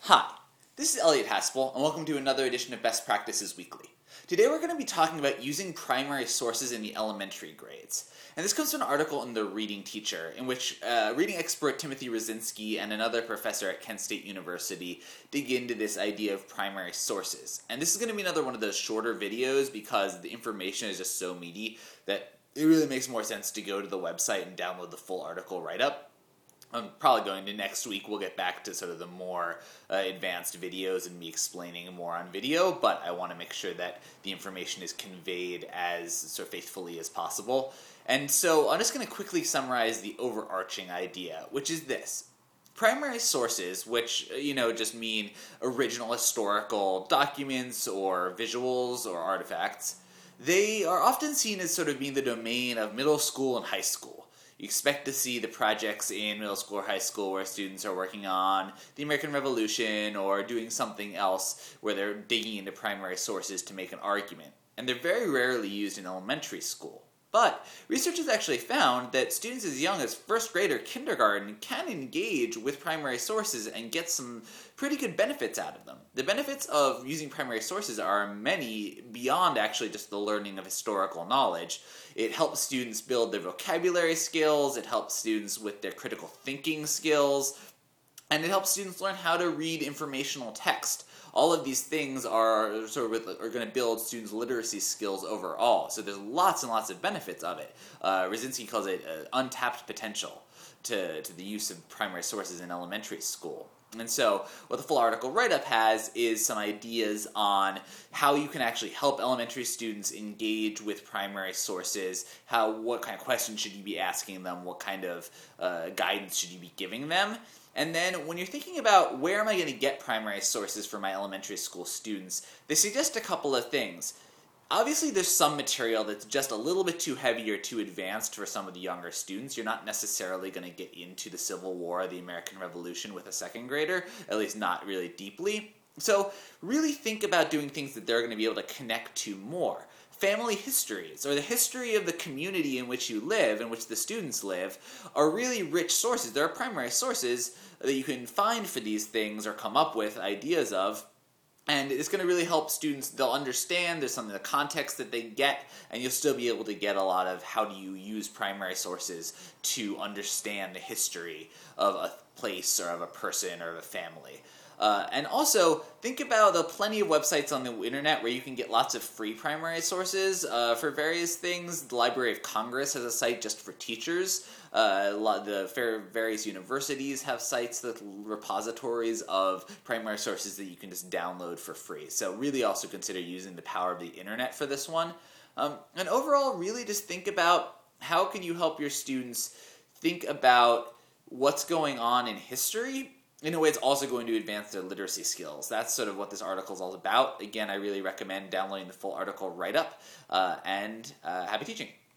Hi, this is Elliot Haspel, and welcome to another edition of Best Practices Weekly. Today we're going to be talking about using primary sources in the elementary grades. And this comes from an article in The Reading Teacher, in which reading expert Timothy Rosinski and another professor at Kent State University dig into this idea of primary sources. And this is going to be another one of those shorter videos because the information is just so meaty that it really makes more sense to go to the website and download the full article write-up. I'm probably going to next week, we'll get back to sort of the more advanced videos and me explaining more on video, but I want to make sure that the information is conveyed as sort of faithfully as possible. And so I'm just going to quickly summarize the overarching idea, which is this. Primary sources, which, just mean original historical documents or visuals or artifacts, they are often seen as sort of being the domain of middle school and high school. You expect to see the projects in middle school or high school where students are working on the American Revolution or doing something else where they're digging into primary sources to make an argument. And they're very rarely used in elementary school. But research has actually found that students as young as first grade or kindergarten can engage with primary sources and get some pretty good benefits out of them. The benefits of using primary sources are many beyond actually just the learning of historical knowledge. It helps students build their vocabulary skills, it helps students with their critical thinking skills, and it helps students learn how to read informational text. All of these things are going to build students' literacy skills overall. So there's lots and lots of benefits of it. Rosinski calls it untapped potential to the use of primary sources in elementary school. And so what the full article write-up has is some ideas on how you can actually help elementary students engage with primary sources, what kind of questions should you be asking them, what kind of guidance should you be giving them. And then when you're thinking about where am I going to get primary sources for my elementary school students, they suggest a couple of things. Obviously, there's some material that's just a little bit too heavy or too advanced for some of the younger students. You're not necessarily going to get into the Civil War or the American Revolution with a second grader, at least not really deeply. So really think about doing things that they're going to be able to connect to more. Family histories, or the history of the community in which you live, in which the students live, are really rich sources. There are primary sources that you can find for these things or come up with ideas of. And it's going to really help students. They'll understand there's some of the context that they get, and you'll still be able to get a lot of how do you use primary sources to understand the history of a place or of a person or of a family. And also, think about the plenty of websites on the internet where you can get lots of free primary sources for various things. The Library of Congress has a site just for teachers. Various universities have sites, repositories of primary sources that you can just download for free. So really also consider using the power of the internet for this one. And overall, really just think about how can you help your students think about what's going on in history. In a way, it's also going to advance their literacy skills. That's sort of what this article is all about. Again, I really recommend downloading the full article write-up, and happy teaching.